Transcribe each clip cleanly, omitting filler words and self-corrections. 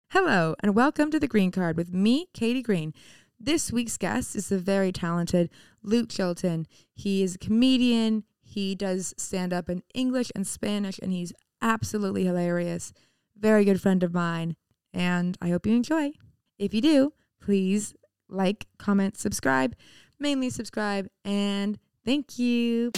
Hello, and welcome to The Green Card with me, Katie Green. This week's guest is the very talented Luke Chilton. He is a comedian. He does stand-up in English and Spanish, and he's absolutely hilarious. Very good friend of mine, and I hope you enjoy. If you do, please like, comment, subscribe. Mainly subscribe, and thank you.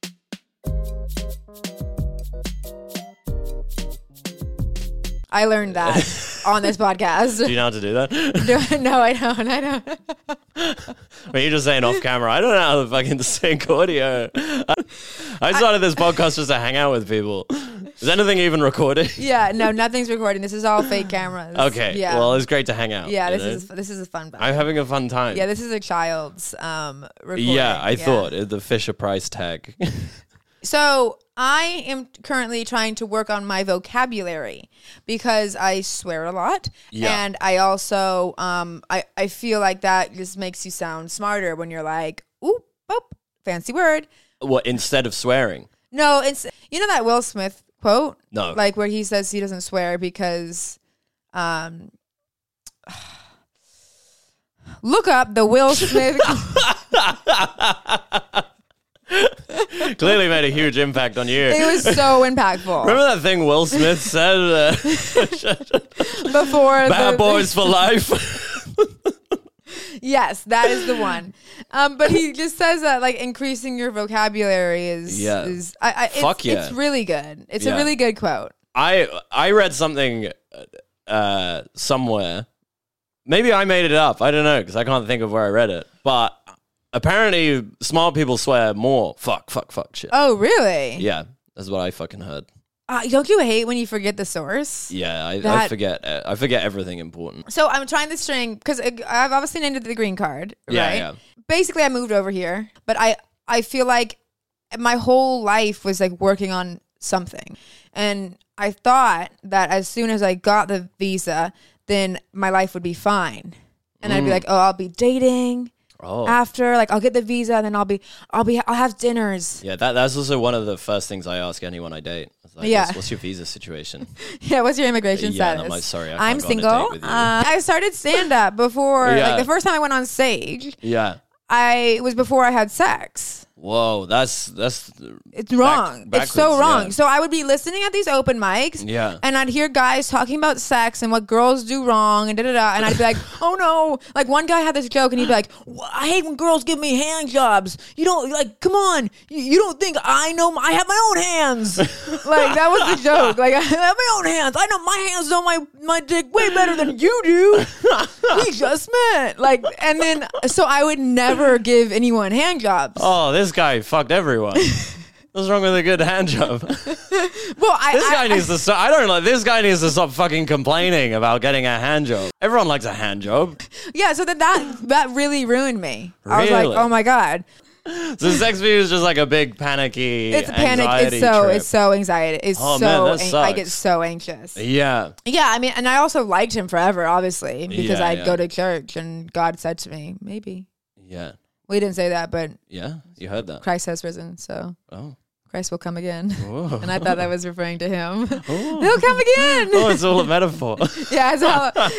I learned that on this podcast. Do you know how to do that? No, I don't. Well, you're just saying off camera. I don't know how to fucking sync audio. I started this podcast just to hang out with people. Is anything even recorded? Yeah, no, nothing's recording. This is all fake cameras. Okay, yeah. Well, it's great to hang out. Yeah, this is a fun. I'm having a fun time. Yeah, this is a child's recording. Yeah, I thought the Fisher-Price tag. So I am currently trying to work on my vocabulary because I swear a lot. Yeah. And I also, I feel like that just makes you sound smarter when you're like, ooh, boop, fancy word. What, instead of swearing? No, it's, you know that Will Smith quote? No. Like where he says he doesn't swear because, look up the Will Smith. Clearly made a huge impact on you. It was so impactful. Remember that thing Will Smith said? Before Bad boys for life. Yes, that is the one. But he just says that like increasing your vocabulary is it's really good. It's a really good quote. I read something somewhere. Maybe I made it up. I don't know because I can't think of where I read it. But apparently, smart people swear more. Fuck, shit. Oh, really? Yeah, that's what I fucking heard. Don't you hate when you forget the source? Yeah, I forget. I forget everything important. So I'm trying this string because I've obviously named it The Green Card, right? Yeah. Basically, I moved over here, but I feel like my whole life was like working on something, and I thought that as soon as I got the visa, then my life would be fine, and I'd be like, oh, I'll be dating. After, like, I'll get the visa, and then I'll have dinners. Yeah, that's also one of the first things I ask anyone I date. Like, yeah. What's your visa situation? Yeah, what's your immigration status? I'm like, sorry, I'm single. I started stand-up before, like, the first time I went on stage. Yeah. It was before I had sex. Whoa, that's it's wrong. It's so wrong. Yeah. So I would be listening at these open mics, and I'd hear guys talking about sex and what girls do wrong and and I'd be like, oh no. Like one guy had this joke and he'd be like, I hate when girls give me hand jobs. You don't like, come on, you don't think I know? I have my own hands. Like that was the joke. Like I have my own hands. I know my hands know my dick way better than you do. We just met. Like, and then so I would never give anyone hand jobs. Oh, this guy fucked everyone. What's wrong with a good hand job? Well, this guy needs to stop. I don't know. This guy needs to stop fucking complaining about getting a hand job. Everyone likes a hand job. Yeah, so that really ruined me. Really? I was like, oh my god. So sex for you is just like a big panicky. It's a panic. It's so anxiety. It's I get so anxious. Yeah. Yeah, I mean, and I also liked him forever, obviously, because I'd go to church and God said to me, maybe. Yeah. We didn't say that, but yeah, you heard that. All has risen, so Christ will come again. Ooh. And I thought that was referring to him. He'll come again. Oh, it's all a metaphor. Yeah, it's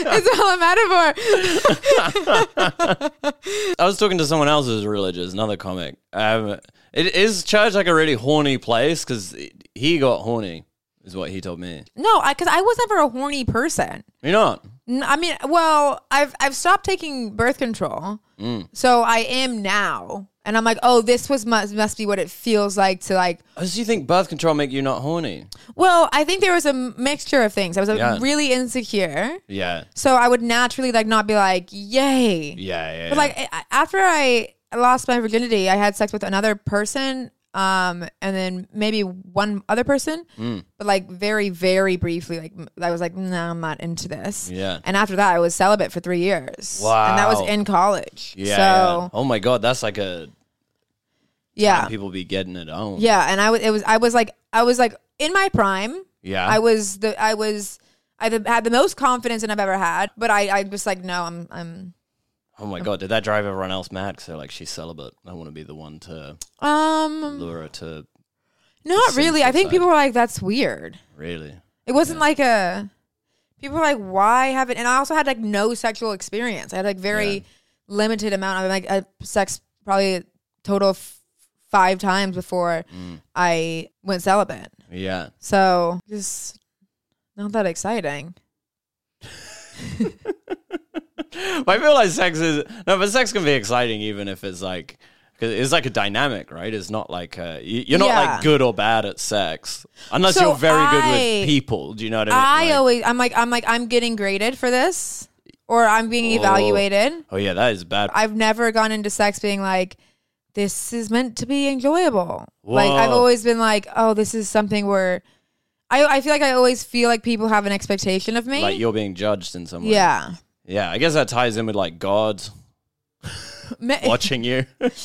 all a metaphor. I was talking to someone else who's religious, another comic. Is church like a really horny place? Because he got horny, is what he told me. No, because I was never a horny person. You're not? I mean, well, I've stopped taking birth control, so I am now, and I'm like, oh, this must be what it feels like to like. Oh, so you think birth control make you not horny? Well, I think there was a mixture of things. I was really insecure, so I would naturally like not be like, yay, But like after I lost my virginity, I had sex with another person. And then maybe one other person, but like very, very briefly, like I was like, no, I'm not into this. Yeah. And after that, I was celibate for 3 years. Wow. And that was in college. Yeah. So, yeah. Oh my God, that's like a time people be getting it on. Yeah. And I was like in my prime. Yeah. I had the most confidence that I've ever had, but I was like, no, I'm. Oh my God, did that drive everyone else mad? Because they're like, she's celibate. I want to be the one to lure her to... Not really. I think people were like, that's weird. Really? It wasn't like a... People are like, why haven't? And I also had like no sexual experience. I had like very limited amount of like sex, probably a total of 5 times before I went celibate. Yeah. So just not that exciting. I feel like sex can be exciting even if it's like, because it's like a dynamic, right? It's not like you're not like good or bad at sex unless you're very good with people. Do you know what I mean? I'm getting graded for this, or I'm being evaluated. Oh yeah, that is bad. I've never gone into sex being like, this is meant to be enjoyable. Whoa. Like I've always been like, oh, this is something where I feel like I always feel like people have an expectation of me. Like you're being judged in some way. Yeah. Yeah, I guess that ties in with like God watching you.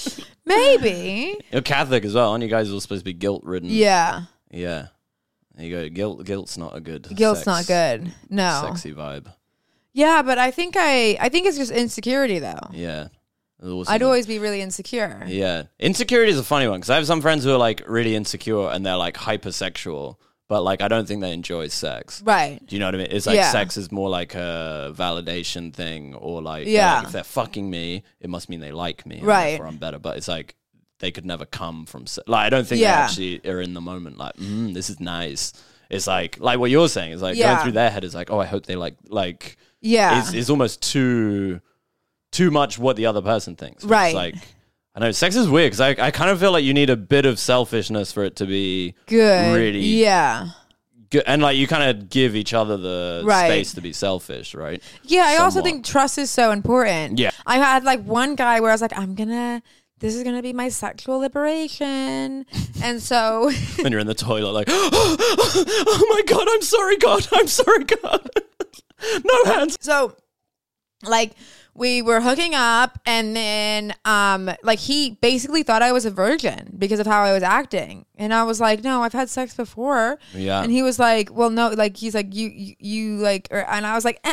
Maybe. You're Catholic as well, aren't you guys all supposed to be guilt-ridden? Yeah. Yeah. There you go. Guilt's not a good not good. No. Sexy vibe. Yeah, but I think it's just insecurity though. Yeah. I'd always be really insecure. Yeah. Insecurity is a funny one because I have some friends who are like really insecure and they're like hypersexual. But, like, I don't think they enjoy sex. Right. Do you know what I mean? It's like sex is more like a validation thing or like, if they're fucking me, it must mean they like me. Right. Therefore I'm better. But it's like they could never come from sex. Like, I don't think they actually are in the moment like, this is nice. It's like what you're saying. It's like going through their head is like, oh, I hope they like it's almost too much what the other person thinks. Right. It's like, I know sex is weird because I kind of feel like you need a bit of selfishness for it to be good. Really good. And like you kind of give each other the space to be selfish, right? Yeah, I also think trust is so important. Yeah. I had like one guy where I was like, this is gonna be my sexual liberation. And so and you're in the toilet like, oh my God, I'm sorry, God. No hands. So like we were hooking up and then like he basically thought I was a virgin because of how I was acting. And I was like, no, I've had sex before. Yeah. And he was like, well, no, like he's like, you like, and I was like,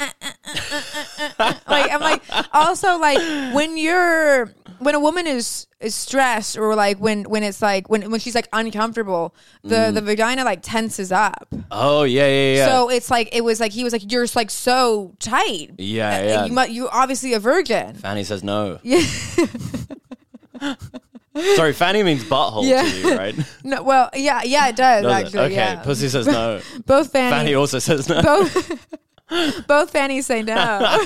like, I'm like, also like when a woman is stressed or like when it's like when she's like uncomfortable, the vagina like tenses up. Oh yeah. So it's like he was like you're just like so tight. Yeah. You're obviously a virgin. Fanny says no. Yeah. Sorry, Fanny means butthole to you, right? No, well, yeah, it does actually. Okay, yeah. Pussy says no. Both Fanny also says no. Both Fannies say no.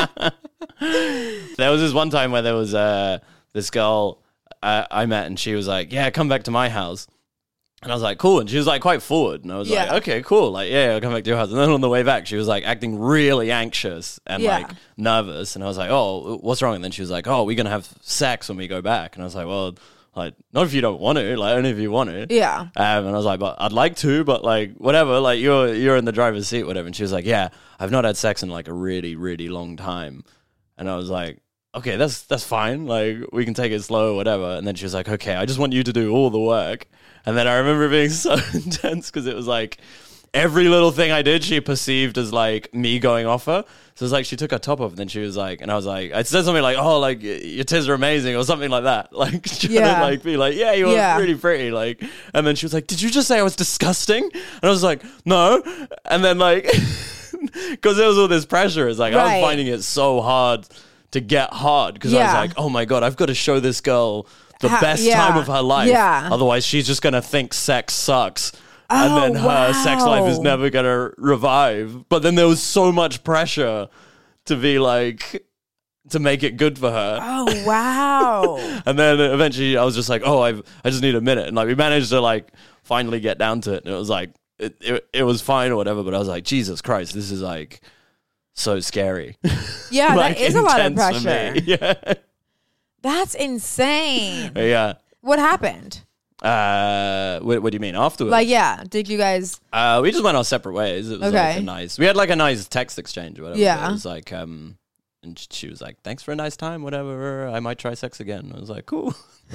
There was this one time where there was this girl I met and she was like, yeah, come back to my house. And I was like, cool. And she was like quite forward. And I was like, okay, cool. Like, yeah, I'll come back to your house. And then on the way back, she was like acting really anxious and like nervous. And I was like, oh, what's wrong? And then she was like, oh, we're going to have sex when we go back. And I was like, well, like, not if you don't want to, like, only if you want to. Yeah. And I was like, but I'd like to, but like, whatever, like, you're in the driver's seat, whatever. And she was like, yeah, I've not had sex in like a really, really long time. And I was like, okay, that's fine. Like, we can take it slow, whatever. And then she was like, okay, I just want you to do all the work. And then I remember it being so intense because it was like every little thing I did, she perceived as like me going off her. So it was like she took her top off and then she was like, and I was like, I said something like, oh, like your tits are amazing or something like that. Like, trying to like be like, yeah, you were really pretty. Like, and then she was like, did you just say I was disgusting? And I was like, no. And then like, because there was all this pressure. It's like, I was finding it so hard to get hard because I was like, oh my God, I've got to show this girl the best time of her life. Yeah. Otherwise, she's just going to think sex sucks. And then her sex life is never going to revive. But then there was so much pressure to be like, to make it good for her. Oh, wow. And then eventually I was just like, oh, I just need a minute. And like, we managed to like finally get down to it. And it was like, it was fine or whatever. But I was like, Jesus Christ, this is like so scary. Yeah, like, that is a lot of pressure. Yeah. That's insane. Yeah. What happened? What do you mean afterwards? Like, yeah, did you guys? We just went our separate ways. It was like we had like a nice text exchange or whatever. Yeah. It was like, and she was like, thanks for a nice time, whatever. I might try sex again. I was like, cool.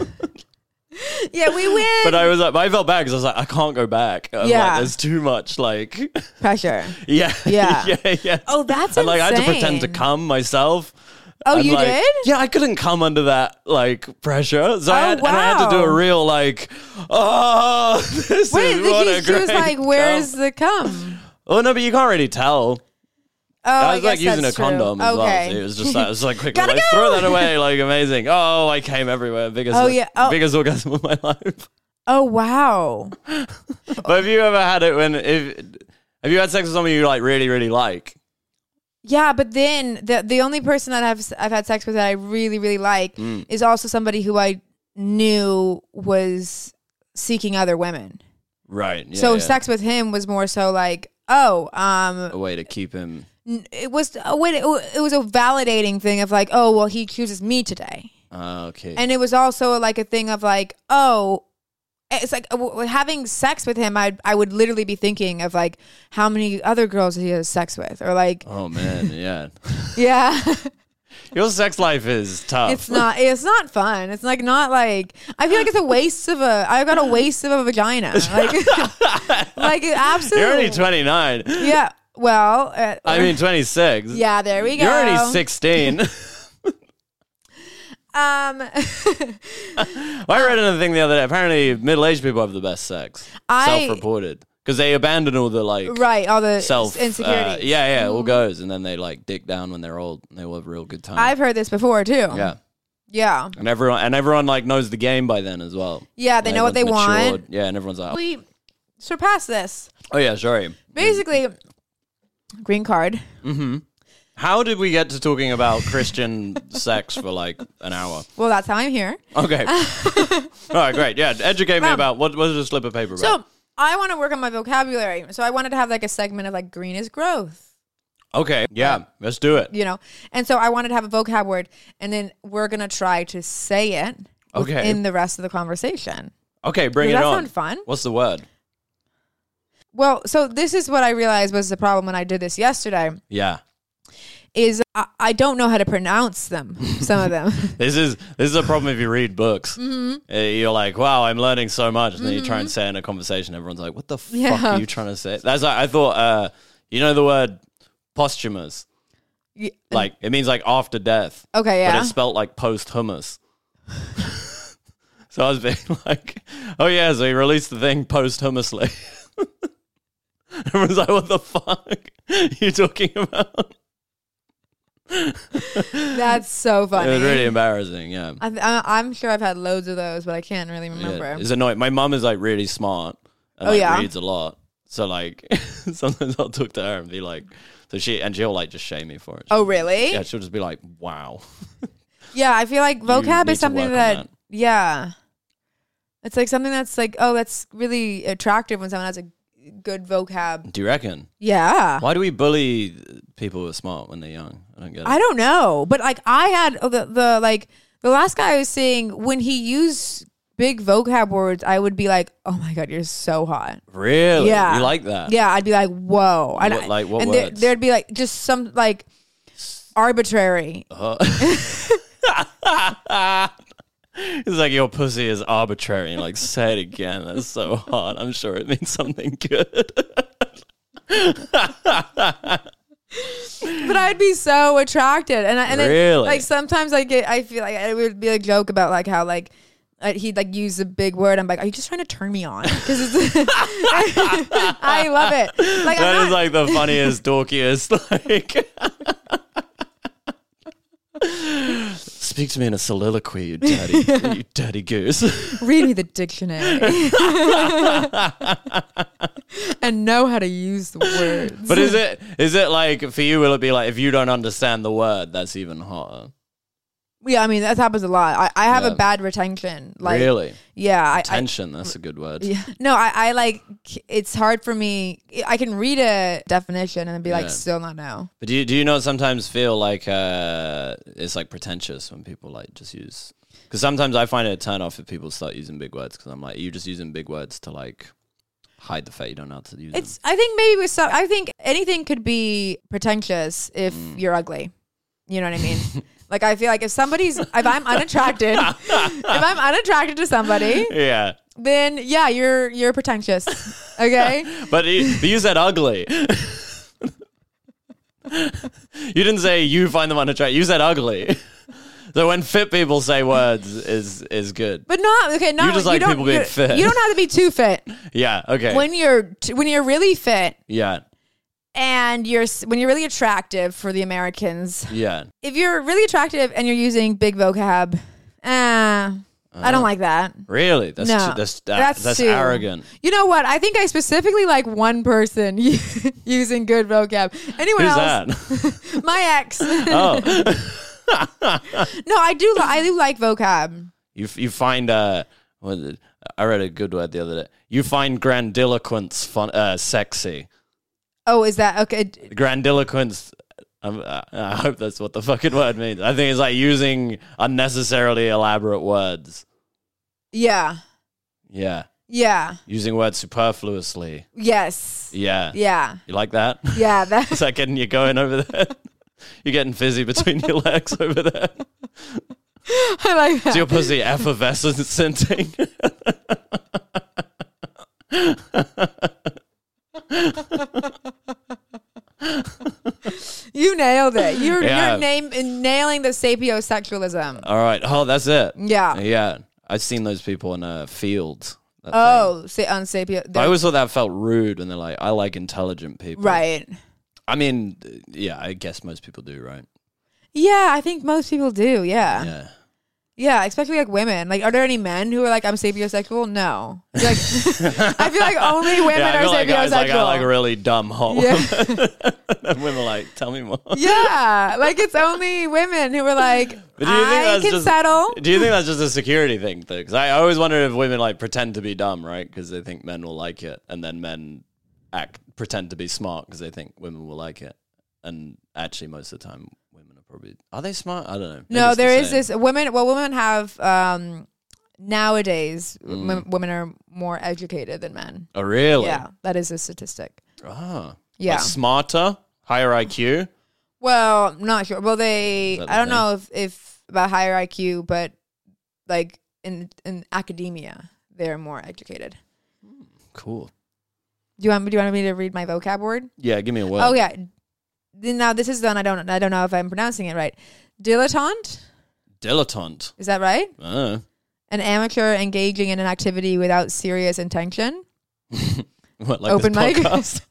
Yeah, we win. But I felt bad because I was like, I can't go back. Like, there's too much like pressure. Yeah. Oh, that's and like I had to pretend to come myself. Oh, and you like, did? Yeah, I couldn't come under that like pressure. So I had to do a real like, oh, this is what a great she was like, where's the cum? Oh no, but you can't really tell. Oh, I was guess like using a that's true. condom as well. Okay. So it was just like, quickly, Gotta like, go! throw that away, like amazing. Oh, I came everywhere. Biggest orgasm of my life. Oh wow. But have you ever had it have you had sex with someone you like really, really like? Yeah, but then the only person that I've had sex with that I really, really like is also somebody who I knew was seeking other women. Right. Yeah, so sex with him was more so like, a way to keep him. It was a way. It was a validating thing of like, oh well, he chooses me today. Okay. And it was also like a thing of like, oh, it's like having sex with him. I would literally be thinking of like how many other girls he has sex with, or like, oh man, yeah, yeah. Your sex life is tough. It's not fun. It's like not like I feel like it's a waste of I've got a waste of a vagina. Like absolutely. You're only 29. Yeah. Well, I mean 26. Yeah, there we go. You're only 16. I read another thing the other day. Apparently, middle-aged people have the best sex. Self-reported. Because they abandon all the all the self insecurities. It all goes, and then they like dig down when they're old. And they will have a real good time. I've heard this before too. Yeah, and everyone like knows the game by then as well. Yeah, they know what they want. Yeah, and everyone's like, we surpassed this. Oh yeah, sorry. Basically, green card. Mm-hmm. How did we get to talking about Christian sex for like an hour? Well, that's how I'm here. Okay. All right, great. Yeah, educate me about what was a slip of paper about. So I want to work on my vocabulary. So I wanted to have like a segment of like green is growth. Okay, yeah, let's do it. You know, and so I wanted to have a vocab word, and then we're gonna try to say it in the rest of the conversation. Okay, bring it on. Does that sound fun? What's the word? Well, so this is what I realized was the problem when I did this yesterday. Yeah. Is I don't know how to pronounce them, some of them. This is a problem if you read books. Mm-hmm. You're like, wow, I'm learning so much. And then you try and say it in a conversation. Everyone's like, what the fuck are you trying to say? That's like, I thought, you know the word posthumous? Yeah. Like, it means like after death. Okay, yeah. But it's spelt like post-hummus. So I was being like, oh yeah, so he released the thing posthumously. Everyone's like, what the fuck are you talking about? That's so funny. It was really embarrassing, yeah. I'm sure I've had loads of those, but I can't really remember. Yeah, it's annoying. My mum is like really smart and reads a lot. So like sometimes I'll talk to her and be like, she'll like just shame me for it. Oh really? Yeah, she'll just be like, wow. Yeah, I feel like vocab is something that it's like something that's like, oh, that's really attractive when someone has a good vocab. Do you reckon? Yeah. Why do we bully people who are smart when they're young? I don't get it. I don't know, but like I had the last guy I was seeing, when he used big vocab words, I would be like, oh my god, you're so hot. Really? Yeah. You like that? Yeah, I'd be like, whoa. What and words? There'd be like just some like arbitrary. It's like, your pussy is arbitrary. Like, say it again. That's so hot. I'm sure it means something good. But I'd be so attracted, and really? then like sometimes I feel like it would be a joke about like how like he'd like use a big word. I'm like, are you just trying to turn me on? Because I love it. Like that is like the funniest, dorkiest. Like, speak to me in a soliloquy, you you dirty goose. Read me the dictionary and know how to use the words. But is it like, for you, will it be like, if you don't understand the word, that's even hotter? Yeah, I mean, that happens a lot. I have a bad retention. Like, really? Yeah. Retention, that's a good word. Yeah. No, I like, it's hard for me. I can read a definition and be like, still not know. But do you not sometimes feel like it's like pretentious when people like just use... Because sometimes I find it a turn off if people start using big words, because I'm like, you're just using big words to like hide the fact you don't know how to use them. I think maybe I think anything could be pretentious if you're ugly. You know what I mean? Like, I feel like if I'm unattracted, to somebody, yeah, then yeah, you're pretentious. Okay. But you said ugly. You didn't say you find them unattractive. You said ugly. So when fit people say words is good. But not okay. Not you just like people being fit. You don't have to be too fit. Yeah. Okay. When you're really fit. Yeah. and when you're really attractive for the Americans. Yeah. If you're really attractive and you're using big vocab, I don't like that. Really? That's arrogant. You know what? I think I specifically like one person using good vocab. Anyone Who's else? That? My ex. Oh. No, I do like vocab. You find I read a good word the other day. You find grandiloquence sexy. Oh, is that okay? Grandiloquence. I hope that's what the fucking word means. I think it's like using unnecessarily elaborate words. Yeah. Yeah. Yeah. Using words superfluously. Yes. Yeah. Yeah. You like that? Yeah. Is that getting you going over there? You're getting fizzy between your legs over there. I like that. Is your pussy effervescent? You nailed it. You're nailing the sapiosexualism. All right. Oh, that's it. Yeah. Yeah. I've seen those people in fields. On sapio. I always thought that felt rude when they're like, I like intelligent people. Right. I mean, yeah, I guess most people do, right? Yeah, I think most people do. Yeah. Yeah. Yeah, especially like women. Like, are there any men ware like, I'm sapiosexual? No. Like, I feel like only women are like sapiosexual. Like, I like a really dumb hole. Yeah. And women are like, tell me more. Yeah, like it's only women who are like, I can settle. Do you think that's just a security thing, though? Because I always wondered if women like pretend to be dumb, right? Because they think men will like it, and then men pretend to be smart because they think women will like it, and actually most of the time women are they smart? I don't know. Maybe no, there is this women have nowadays women are more educated than men. Oh, really? Yeah, that is a statistic. Ah, yeah, like smarter, higher IQ. Well, not sure. Well, I don't know if about higher IQ, but like in academia, they're more educated. Cool. Do you want me to read my vocab word? Yeah, give me a word. Oh yeah. Now this is done. I don't know if I'm pronouncing it right. Dilettante. Dilettante. Is that right? An amateur engaging in an activity without serious intention. What, like open this mic? podcast?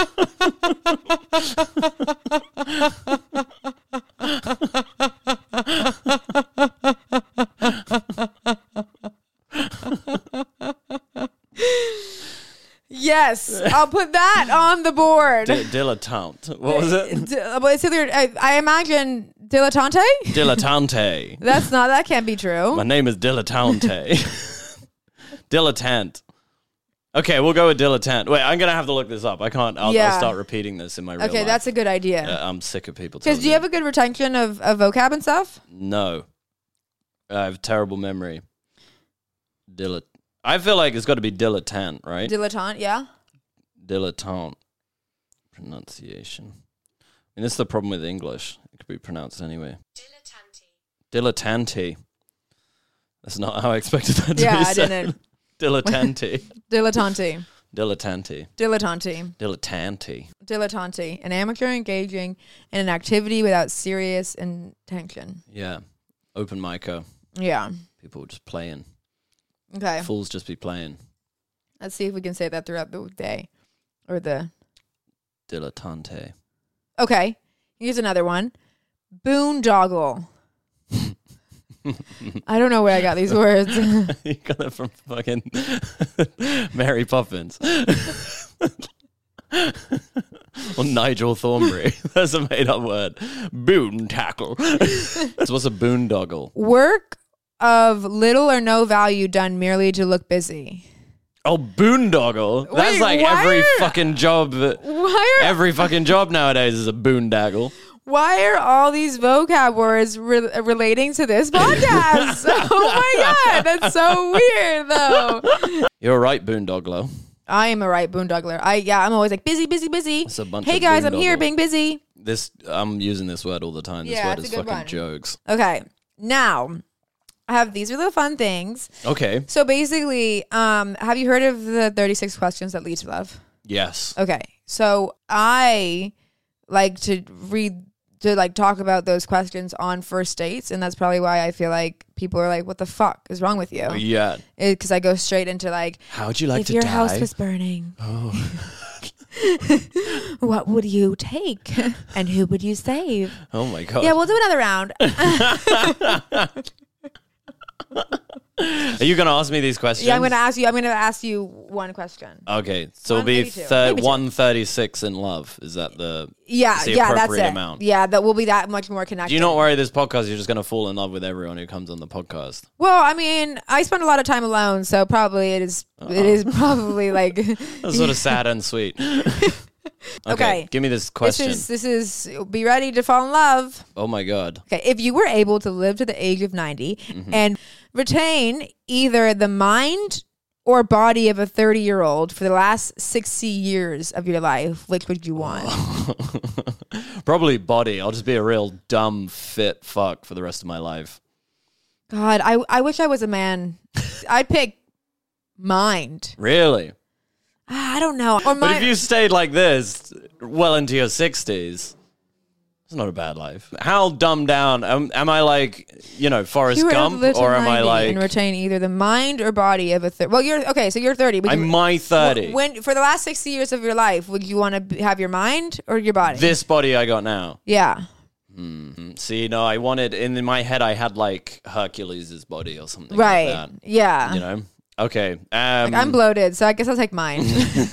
Yes, I'll put that on the board. Dilettante. What was it? It's either, I imagine dilettante? Dilettante. That can't be true. My name is Dilettante. Dilettante. Okay, we'll go with dilettante. Wait, I'm going to have to look this up. I can't. I'll start repeating this in my real life. Okay, that's a good idea. I'm sick of people Because do you have a good retention of vocab and stuff? No. I have terrible memory. I feel like it's got to be dilettante, right? Dilettante, yeah. Dilettante. Pronunciation. I mean, this is the problem with English. It could be pronounced anyway. Dilettante. That's not how I expected that to be I said. didn't. Dilettante. Dilettante. Dilettante. Dilettante. Dilettante. Dilettante. An amateur engaging in an activity without serious intention. Yeah. Open micer. Yeah. People just playing. Okay. Fools just be playing. Let's see if we can say that throughout the day. Or the... Dilettante. Okay. Here's another one. Boondoggle. I don't know where I got these words. You got it from fucking Mary Poppins. Or Nigel Thornberry. That's a made-up word. Boontackle. So what's a boondoggle? Work of little or no value done merely to look busy. Oh, boondoggle. That's Wait, like every fucking job. Every fucking job nowadays is a boondoggle. Why are all these vocab words relating to this podcast? Oh my God, that's so weird though. You're a right boondoggler. I am a right boondoggler. I'm always like busy. It's a bunch hey of guys, I'm here being busy. I'm using this word all the time. This word is fucking jokes. Okay, now I have these really fun things. Okay. So basically, have you heard of the 36 questions that lead to love? Yes. Okay, so I like to talk about those questions on first dates, and that's probably why I feel like people are like, "What the fuck is wrong with you?" Yeah, because I go straight into like, "How'd you like if to your die? house was burning?" Oh, What would you take? And who would you save? Oh my God. Yeah, we'll do another round. Are you going to ask me these questions? Yeah, I'm going to ask you one question. Okay, so it'll be 136 in love. Is that the that's it. amount? Yeah, that will be that much more connected. Do you not worry this podcast, you're just going to fall in love with everyone who comes on the podcast? Well, I mean, I spend a lot of time alone, so probably it is probably like... That's sort of sad and sweet. Okay, give me this question. This is be ready to fall in love. Oh my God. Okay, if you were able to live to the age of 90 and retain either the mind or body of a 30-year-old for the last 60 years of your life, which would you want? Probably body. I'll just be a real dumb, fit fuck for the rest of my life. God, I wish I was a man. I'd pick mind. Really? I don't know. But if you stayed like this well into your 60s, it's not a bad life. How dumbed down? Am I like, Forrest Gump? Or am I like... And retain either the mind or body of a... Well, so you're 30. I'm my 30. When for the last 60 years of your life, would you want to have your mind or your body? This body I got now. Yeah. Mm-hmm. See, no, I wanted... In my head, I had like Hercules' body or something like that. Yeah. Okay. I'm bloated, so I guess I'll take mine.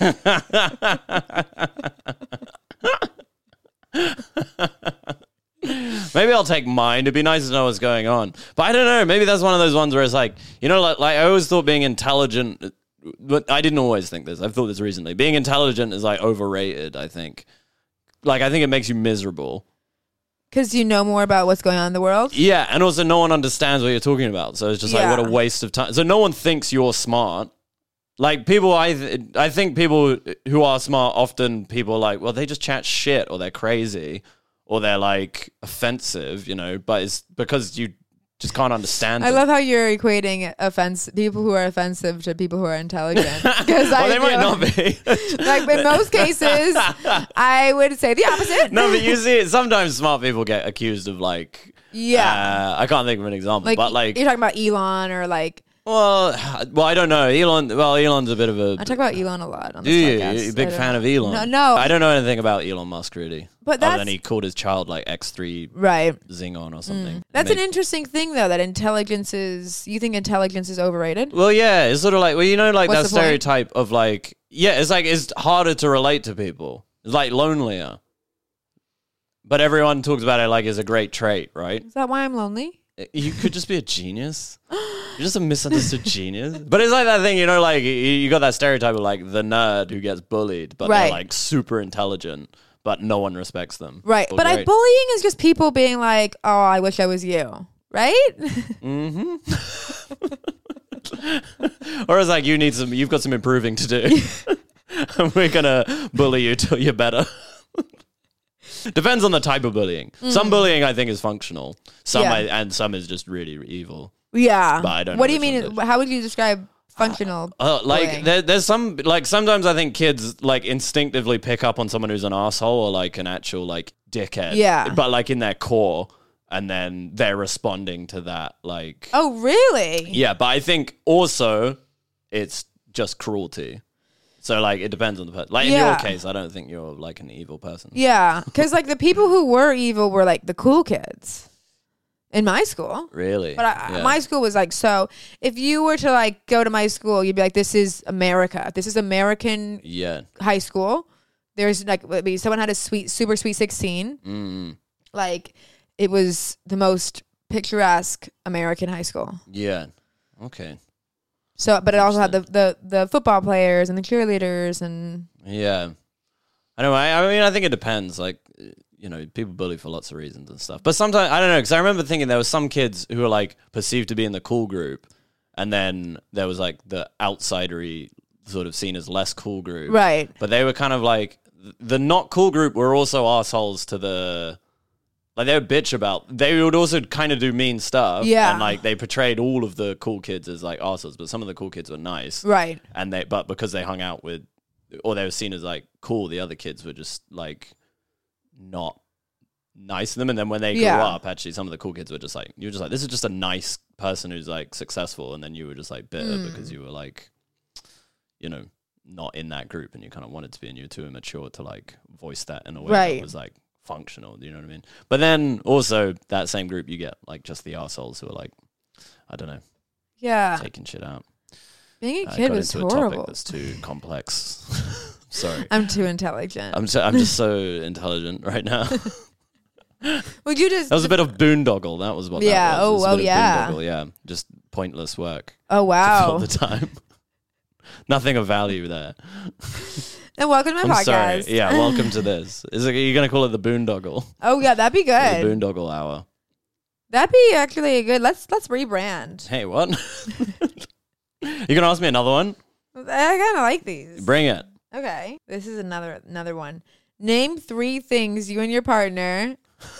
Maybe I'll take mine. It'd be nice to know what's going on. But I don't know. Maybe that's one of those ones where it's like, like I always thought being intelligent, but I didn't always think this. I've thought this recently. Being intelligent is like overrated, I think. Like, I think it makes you miserable. Because you know more about what's going on in the world? Yeah, and also no one understands what you're talking about. So it's just like, what a waste of time. So no one thinks you're smart. Like, people, I think people who are smart, often people are like, well, they just chat shit, or they're crazy, or they're like offensive, but it's because you just can't understand them. I love how you're equating people who are offensive to people who are intelligent. Well, they might not be. Like, in most cases, I would say the opposite. No, but you see, sometimes smart people get accused of like... Yeah. I can't think of an example, but like... You're talking about Elon or like... Well, I don't know. Elon's a bit of a... I talk about Elon a lot on this podcast. You're a big fan of Elon? No. I don't know anything about Elon Musk, really. But other than he called his child like X3 Xenon or something. That's an interesting thing, though, that you think intelligence is overrated? Well, yeah. It's sort of like, like that stereotype of like... Yeah, it's like it's harder to relate to people. It's like lonelier. But everyone talks about it like it's a great trait, right? Is that why I'm lonely? You could just be a genius. You're just a misunderstood genius. But it's like that thing, like you got that stereotype of like the nerd who gets bullied, but they're like super intelligent, but no one respects them. Right. But bullying is just people being like, oh, I wish I was you. Right? Mm-hmm. Or it's like you've got some improving to do. We're going to bully you till you're better. Depends on the type of bullying. Some bullying I think is functional. And some is just really evil. Yeah. But I don't know. What do you mean? How would you describe functional bullying? There's some, like, sometimes I think kids like instinctively pick up on someone who's an asshole or like an actual like dickhead. Yeah. But like in their core, and then they're responding to that like... Oh, really? Yeah, but I think also it's just cruelty. So, like, it depends on the person. Like, in your case, I don't think you're, like, an evil person. Yeah, because, like, the people who were evil were, like, the cool kids in my school. Really? But my school was, like, so if you were to, like, go to my school, you'd be like, this is America. This is American high school. There's, like, someone had a super sweet 16. Mm-hmm. Like, it was the most picturesque American high school. Yeah. Okay. So, but it also had the football players and the cheerleaders and... Yeah. I know. I mean, I think it depends. Like, people bully for lots of reasons and stuff. But sometimes, I don't know, because I remember thinking there were some kids who were, like, perceived to be in the cool group. And then there was, like, the outsidery sort of seen as less cool group. Right. But they were kind of, like... The not cool group were also assholes to the... Like, they would bitch about... They would also kind of do mean stuff. Yeah. And, like, they portrayed all of the cool kids as, like, assholes. But some of the cool kids were nice. Right. But because they hung out with... Or they were seen as, like, cool, the other kids were just, like, not nice to them. And then when they grew up, actually, some of the cool kids were just, like... You were just like, this is just a nice person who's, like, successful. And then you were just, like, bitter because you were, like... not in that group and you kind of wanted to be, and you're too immature to like voice that in a way that was like functional. You know what I mean? But then also that same group, you get like just the assholes who are like, I don't know, taking shit out. Being a kid was horrible. A topic that's too complex. Sorry, I'm too intelligent. I'm just so intelligent right now. Would you just? That was a bit of boondoggle. That was what. Yeah. That was. Oh, yeah. Boondoggle, yeah. Just pointless work. Oh wow. All the time. Nothing of value there. And welcome to my podcast. Sorry. Yeah, welcome to this. Are you going to call it the boondoggle? Oh yeah, that'd be good. The boondoggle hour. That'd be actually good. Let's rebrand. Hey, what? You gonna ask me another one? I kind of like these. Bring it. Okay, this is another one. Name 3 things you and your partner.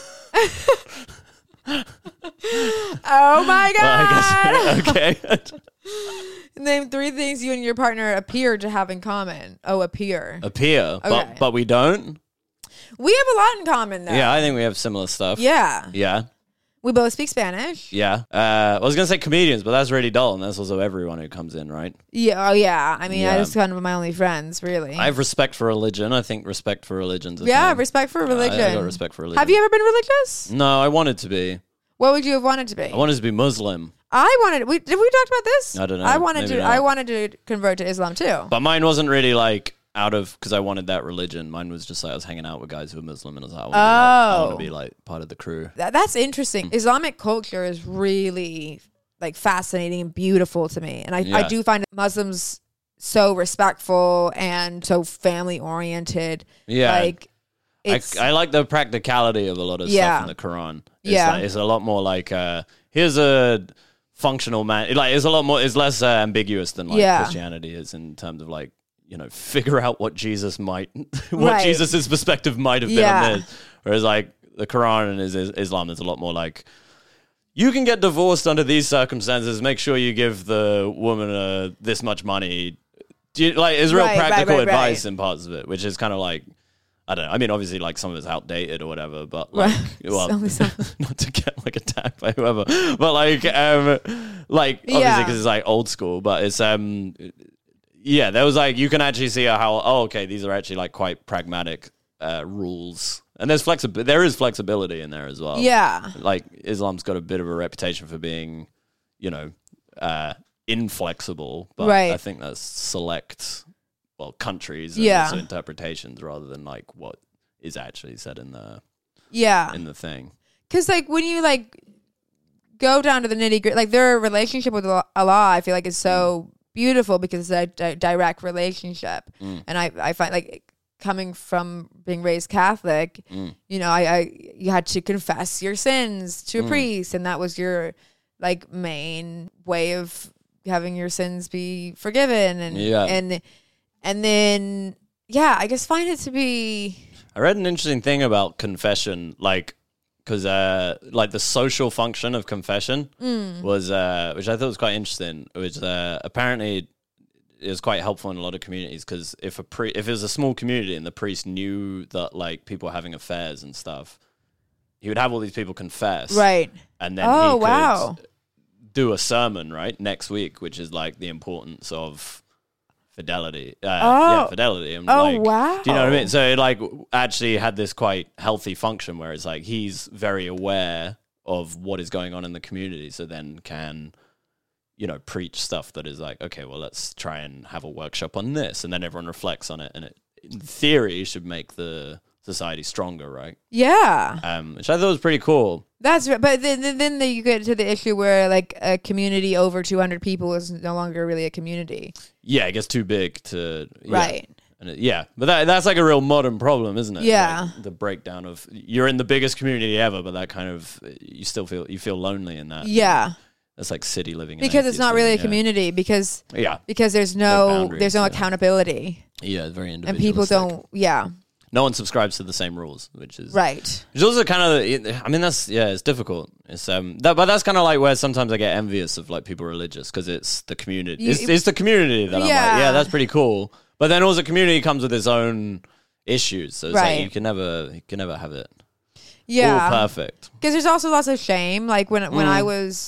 Oh my god! Okay. Name 3 things you and your partner appear to have in common. Oh, appear. Okay. But we don't. We have a lot in common, though. Yeah, I think we have similar stuff. Yeah. Yeah. We both speak Spanish. Yeah. I was going to say comedians, but that's really dull, and that's also everyone who comes in, right? Yeah. Oh, yeah. I mean, I just kind of my only friends, really. I have respect for religion. I think respect for religion's a thing. Respect for religion. I got respect for religion. Have you ever been religious? No, I wanted to be. What would you have wanted to be? I wanted to be Muslim. Did we talk about this? I don't know. I wanted to convert to Islam too. But mine wasn't really like because I wanted that religion. Mine was just like I was hanging out with guys who were Muslim, and I was like, I want to be like part of the crew. That's interesting. Islamic culture is really like fascinating and beautiful to me, and I do find Muslims so respectful and so family oriented. Yeah, like I like the practicality of a lot of stuff in the Quran. It's a lot more like here's a functional man. Like it's less ambiguous than like Christianity is in terms of like, figure out what Jesus Jesus's perspective might have been on this. Whereas like the Quran and Islam is a lot more like, you can get divorced under these circumstances. Make sure you give the woman this much money. It's real practical advice in parts of it, which is kind of like, I don't know. I mean, obviously, like some of it's outdated or whatever, but like, well, not to get like attacked by whoever, but like obviously because it's like old school, but it's there was like you can actually see how these are actually like quite pragmatic rules, and there is flexibility in there as well. Yeah, like Islam's got a bit of a reputation for being, inflexible, but I think that's select. Well, countries and also interpretations rather than like what is actually said in the thing. Because like when you like go down to the nitty gritty, like their relationship with Allah, I feel like is so beautiful because it's a direct relationship, and I find like coming from being raised Catholic, you had to confess your sins to a priest, and that was your like main way of having your sins be forgiven, and then, I just find it to be... I read an interesting thing about confession, like, because, like, the social function of confession was, which I thought was quite interesting, which apparently is quite helpful in a lot of communities, because if it was a small community and the priest knew that, like, people were having affairs and stuff, he would have all these people confess. Right. And then he could do a sermon, right, next week, which is, like, the importance of... fidelity. Fidelity. And wow. Do you know what I mean? So it like actually had this quite healthy function where it's like he's very aware of what is going on in the community, so then can, preach stuff that is like, okay, well, let's try and have a workshop on this, and then everyone reflects on it, and it, in theory, should make the society stronger, right? Yeah. Which I thought was pretty cool. That's right, but then you get to the issue where like a community over 200 people is no longer really a community. Yeah, it gets too big to right. And but that's like a real modern problem, isn't it? Yeah, like the breakdown of you're in the biggest community ever, but that kind of you feel lonely in that. Yeah, that's like city living because it's not really a community because there's no accountability. Yeah, it's very individualistic. And people don't. Yeah. No one subscribes to the same rules, which is right. Which is also kind of, I mean, it's difficult. It's but that's kind of like where sometimes I get envious of like people religious because it's the community. It's the community that I'm like, yeah, that's pretty cool. But then also, community comes with its own issues, so it's like you can never have it all perfect. Because there's also lots of shame. Like when I was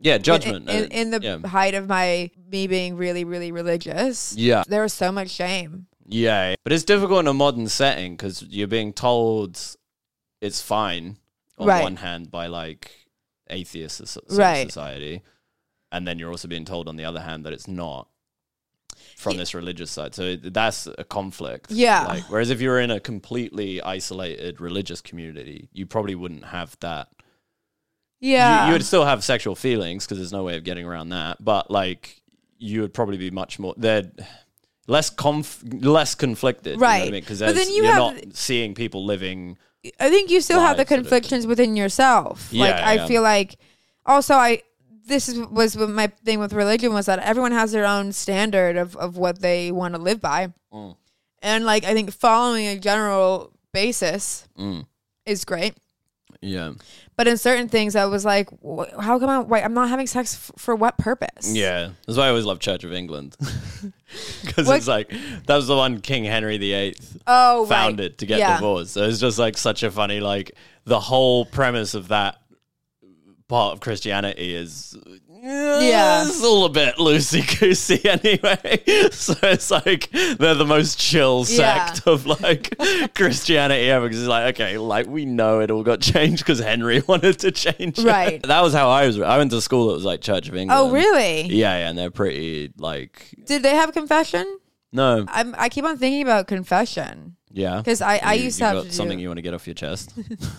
Yeah, judgment. In the height of me being really, really religious. Yeah. There was so much shame. Yeah. But it's difficult in a modern setting because you're being told it's fine on one hand by like atheist society. And then you're also being told on the other hand that it's not from this religious side. So that's a conflict. Yeah. Like, whereas if you're in a completely isolated religious community, you probably wouldn't have that. Yeah. You would still have sexual feelings because there's no way of getting around that. But like, you would probably be much more... They're less conflicted. Right. You know what I mean? Because you're not seeing people living... I think you still have the conflictions within yourself. Yeah, like, I feel like... Also, was my thing with religion was that everyone has their own standard of what they want to live by. And like, I think following a general basis is great. Yeah. But in certain things, I was like, how come I'm not having sex for what purpose? Yeah. That's why I always love Church of England. Because it's like, that was the one King Henry VIII founded to get divorced. So it's just like such a funny, like, the whole premise of that part of Christianity is it's all a bit loosey-goosey anyway. So it's like they're the most chill sect of like Christianity ever, because it's like, okay, like we know it all got changed because Henry wanted to change it. That was how I went to school that was like Church of England. Oh really? Yeah, and they're pretty like... Did they have confession? No. I keep on thinking about confession. Yeah. Because I used to have something you want to get off your chest.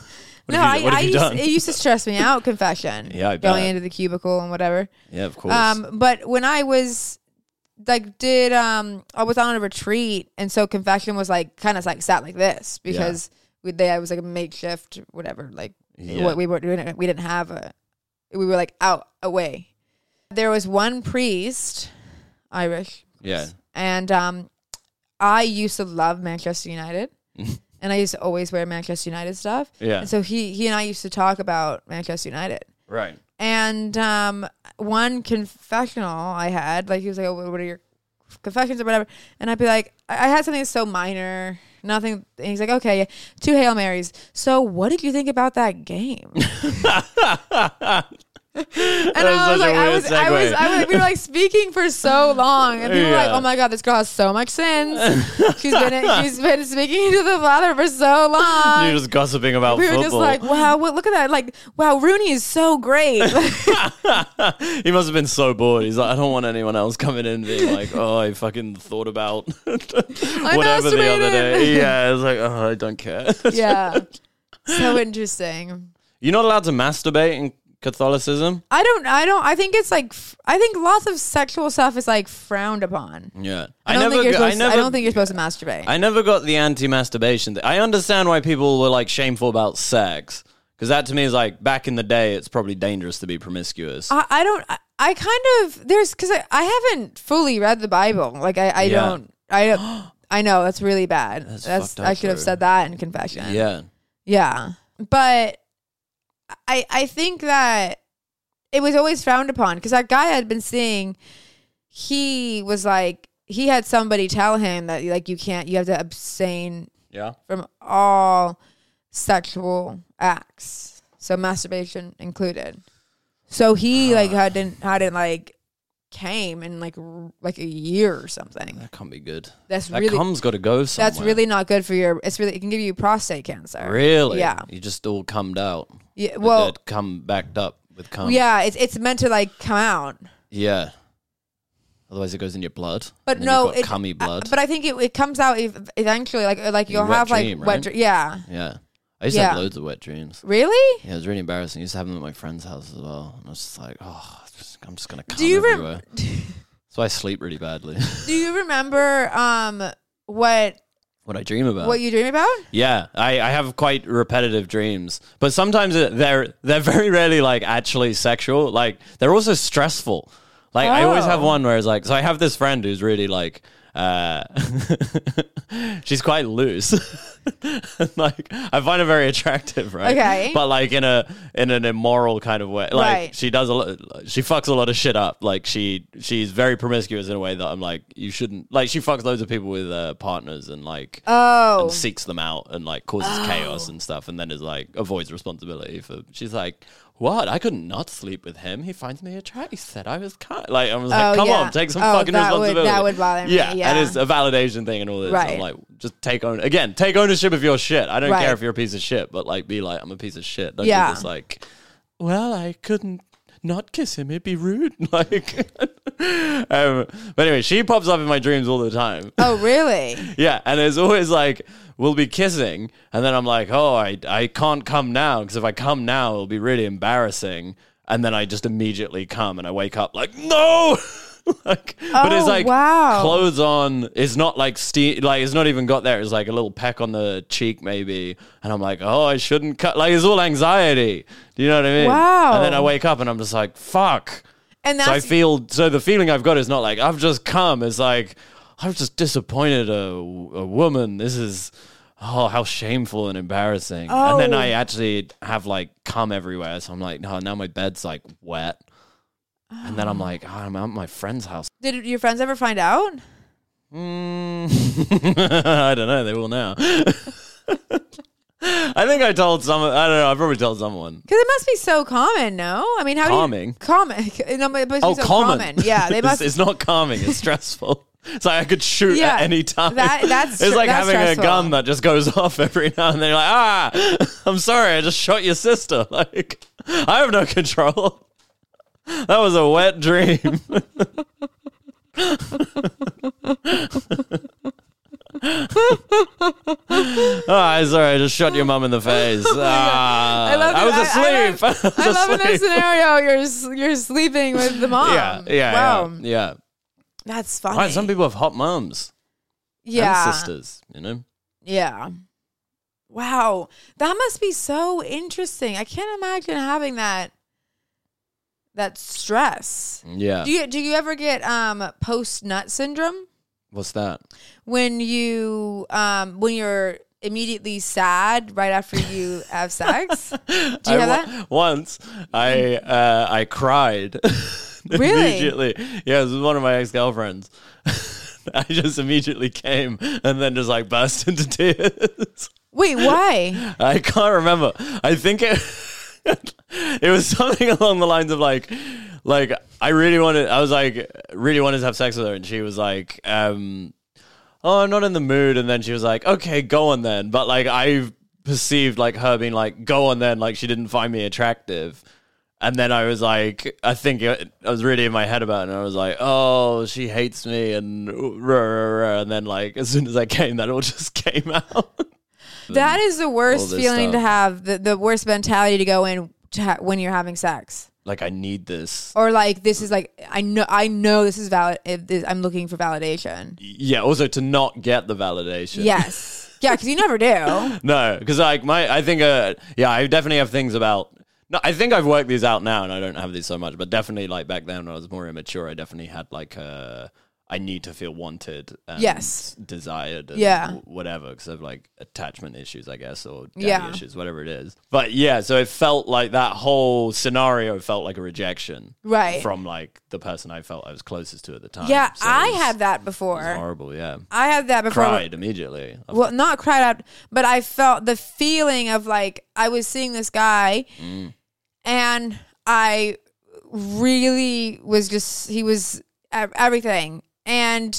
It used to stress me out, confession. Yeah, I bet. Going into the cubicle and whatever. Yeah, of course. But when I was like, I was on a retreat, and so confession was like kind of like sat like this because I was like a makeshift whatever. Like what we were doing, we didn't have we were like out away. There was one priest, Irish. Yeah. And I used to love Manchester United. And I used to always wear Manchester United stuff. Yeah. And so he and I used to talk about Manchester United. Right. And one confessional I had, like he was like, oh, what are your confessions or whatever? And I'd be like, I had something so minor, nothing. And he's like, okay, 2 Hail Marys. So what did you think about that game? And I was we were like speaking for so long, and people were like, "Oh my god, this girl has so much sins. She's been speaking to the Father for so long." You're just gossiping about football. We were just like, "Wow, look at that! Like, wow, Rooney is so great." He must have been so bored. He's like, I don't want anyone else coming in being like, "Oh, I fucking thought about whatever the other day." Yeah, it's like, oh, I don't care. Yeah, so interesting. You're not allowed to masturbate in Catholicism? I think it's like, I think lots of sexual stuff is like frowned upon. Yeah. I don't think you're supposed to masturbate. I never got the anti-masturbation thing. I understand why people were like shameful about sex, because that to me is like, back in the day, it's probably dangerous to be promiscuous. I haven't fully read the Bible. Like I know that's really bad. I should have said that in confession. Yeah. Yeah. But I think that it was always frowned upon, because that guy I had been seeing, he was like, he had somebody tell him that like you have to abstain from all sexual acts, so masturbation included. So he hadn't like came in like a year or something. That can't be good. That cum's got to go somewhere. That's really not good for it can give you prostate cancer. Really? Yeah. You just all cummed out. Yeah. Well, cum backed up with cum. Yeah, it's meant to like come out. Yeah. Otherwise, it goes in your blood. But no, it's cummy blood. But I think it comes out eventually. Like you'll have like wet dream. Yeah. Yeah. I used to have loads of wet dreams. Really? Yeah, it was really embarrassing. I used to have them at my friend's house as well, and I was just like, oh, I'm just gonna cum everywhere. So I sleep really badly. Do you remember what I dream about? What you dream about? Yeah, I have quite repetitive dreams, but sometimes they're very rarely like actually sexual. Like they're also stressful. Like I always have one where it's like, so I have this friend who's really like, she's quite loose. Like, I find her very attractive, right? Okay. But like in an immoral kind of way. Like Right. she fucks a lot of shit up. Like she's very promiscuous in a way that I'm like, you shouldn't. Like she fucks loads of people with partners and like and seeks them out and like causes chaos and stuff, and then is like avoids responsibility for. She's like, what? I could not sleep with him. He finds me attractive. He said I was kind. Like I was like, come on, take some fucking responsibility. That would bother me. Yeah, Yeah, and it's a validation thing and all this. Right. I'm like, just take ownership of your shit. I don't Right. care if you're a piece of shit, but like, be like, I'm a piece of shit. Don't Yeah. be just like, well, I couldn't not kiss him. It'd be rude. Like, but anyway, she pops up in my dreams all the time. Oh, really? Yeah, and it's always like, we'll be kissing, and then I'm like, oh, I can't come now, because if I come now, it'll be really embarrassing. And then I just immediately come, and I wake up like, no! Like, but it's like wow. clothes on. It's not like like it's not even got there. It's like a little peck on the cheek, maybe. And I'm like, oh, I shouldn't cut. Like, it's all anxiety. Do you know what I mean? Wow. And then I wake up, and I'm just like, fuck. And So I that's feel. So the feeling I've got is not like I've just come. It's like I've just disappointed a woman. This is. Oh, how shameful and embarrassing. And then I actually have like cum everywhere. So I'm like, no, now my bed's like wet. And then I'm like, oh, I'm at my friend's house. Did your friends ever find out? I don't know. They will now. I think I told someone. I don't know. I probably told someone. Because it must be so common, no? I mean, how Calming? do you... Calming. No, it must be so common. common. Yeah, they must... It's not calming. It's stressful. It's like I could shoot at any time. That's it's like that's having stressful. a gun that just goes off every now and then. You're like, I'm sorry, I just shot your sister. Like, I have no control. That was a wet dream. Sorry, I just shot your mum in the face. I was asleep. I love in this scenario you're sleeping with the mom. Yeah. That's funny. Right, some people have hot mums. Yeah. And sisters, you know? Yeah. Wow. That must be so interesting. I can't imagine having that stress. Yeah. Do you ever get post nut syndrome? What's that? When you're immediately sad right after you have sex? Do you have that? Once I cried. Really? Immediately. Yeah, it was one of my ex-girlfriends. I just immediately came and then just like burst into tears. Wait, why? I can't remember. I think it was something along the lines of like I really wanted to have sex with her, and she was like, oh, I'm not in the mood, and then she was like, okay, go on then. But like I perceived like her being like, go on then, like she didn't find me attractive. And then I was like, I was really in my head about it, and I was like, oh, she hates me, and then like as soon as I came, that all just came out. That is the worst feeling stuff. to have, the worst mentality to go in when you're having sex. Like, I need this. Or like, this is like, I know this is valid. I'm looking for validation. Yeah, also to not get the validation. Yes. Yeah, because you never do. No, because like I definitely have things about. No, I think I've worked these out now, and I don't have these so much. But definitely, like back then when I was more immature, I definitely had like I need to feel wanted and desired and whatever, because of like attachment issues, I guess, or daddy issues, whatever it is. But yeah, so it felt like that whole scenario felt like a rejection, right, from like the person I felt I was closest to at the time. Yeah, so I had that before. It was horrible. Yeah, I had that before. Cried immediately. Well, not cried out, but I felt the feeling of like I was seeing this guy, and I really was just, he was everything. And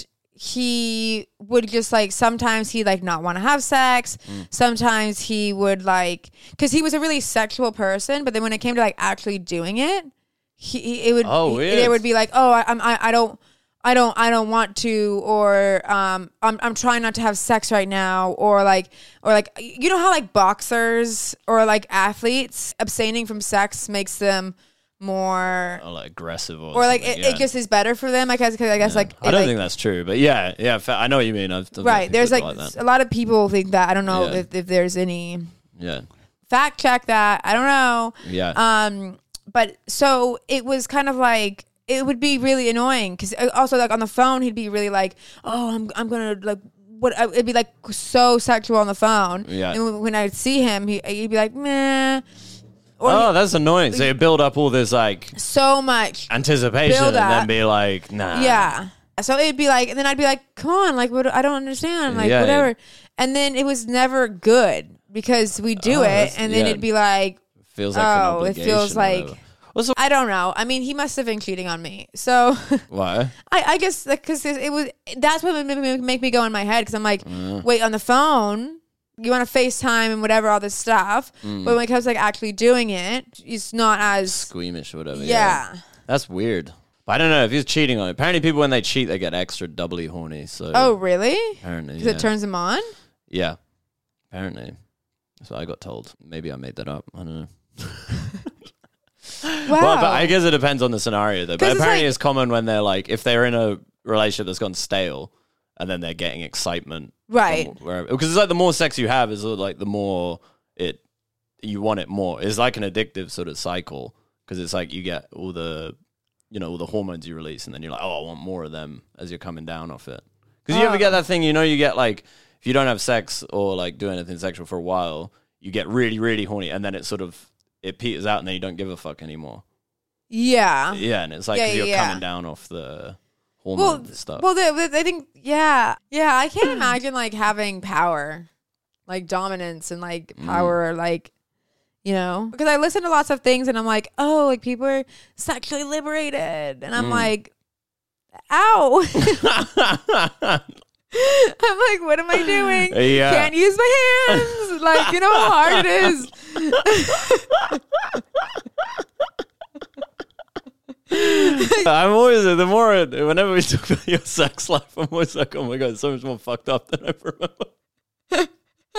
he would just like, sometimes he'd like not want to have sex. Sometimes he would like, because he was a really sexual person, but then when it came to like actually doing it, it would be like, oh, I don't want to, or I'm trying not to have sex right now, or like you know how like boxers or like athletes abstaining from sex makes them more like aggressive, or like it just is better for them. I guess like I don't think that's true, but yeah, I know what you mean. Right, there's like a lot of people think that. I don't know if there's any fact check that. I don't know. But so it was kind of like, it would be really annoying because also like on the phone he'd be really like, oh, I'm gonna like it'd be like so sexual on the phone. Yeah. And when I'd see him, he'd be like, meh. Or that's annoying. So you build up all this like so much anticipation and then be like, nah. Yeah. So it'd be like, and then I'd be like, come on, like, what? I don't understand, like, whatever. Yeah. And then it was never good because we do it, and then it'd be like, feels like an obligation. It feels like. Also, I don't know. I mean, he must have been cheating on me. So why? I guess because that's what would make me go in my head because I'm like, wait, on the phone, you want to FaceTime and whatever, all this stuff. But when it comes to like actually doing it, it's not as squeamish or whatever. Yeah. That's weird. But I don't know if he's cheating on it. Apparently people when they cheat, they get extra doubly horny. So oh, really? Apparently. Because it turns them on? Yeah. Apparently. That's what I got told. Maybe I made that up. I don't know. Wow. Well, but I guess it depends on the scenario though. But apparently it's common when they're like, if they're in a relationship that's gone stale and then they're getting excitement. Right. Because it's like the more sex you have is like the more you want it more. It's like an addictive sort of cycle because it's like you get all the hormones you release and then you're like, oh, I want more of them as you're coming down off it. Because you ever get that thing, you get like, if you don't have sex or like do anything sexual for a while, you get really, really horny and then it peters out and then you don't give a fuck anymore. Yeah. Yeah, and it's like because you're coming down off the hormone stuff. Well, I think, yeah, I can't imagine like having power, like dominance and like power, like, because I listen to lots of things and I'm like, oh, like people are sexually liberated. And I'm like, ow. I'm like, what am I doing? Yeah. Can't use my hands. Like, you know how hard it is. I'm always, whenever we talk about your sex life, I'm always like, oh my God, it's so much more fucked up than I remember.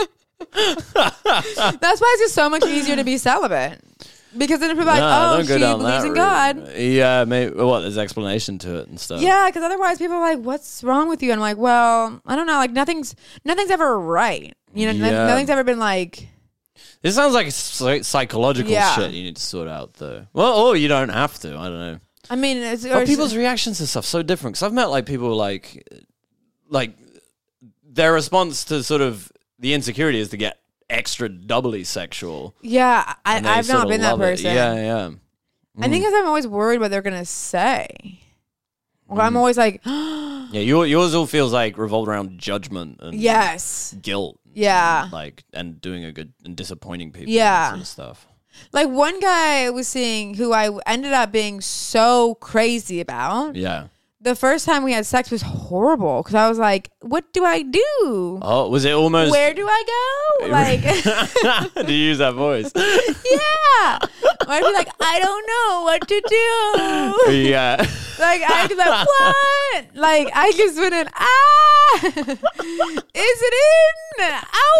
That's why it's just so much easier to be celibate. Because then if you're like, she believes in God. Yeah, maybe, there's explanation to it and stuff. Yeah, because otherwise people are like, what's wrong with you? And I'm like, well, I don't know. Like nothing's ever right. Nothing's ever been like. This sounds like psychological shit you need to sort out though. Well, or you don't have to. I don't know. I mean, people's reactions to stuff so different. Because I've met like people like their response to sort of the insecurity is to get extra doubly sexual. Yeah, I've not been that person. Yeah. I think because I'm always worried what they're gonna say. Well, I'm always like, yeah, yours all feels like revolved around judgment and guilt. Yeah, and doing a good and disappointing people. Yeah, and sort of stuff. Like one guy I was seeing who I ended up being so crazy about. Yeah. The first time we had sex was horrible because I was like, what do I do? Oh, was it almost... Where do I go? Like, do you use that voice? Yeah. Or I'd be like, I don't know what to do. Yeah. Like, I'd be like, what? Like, I just went in, is it in?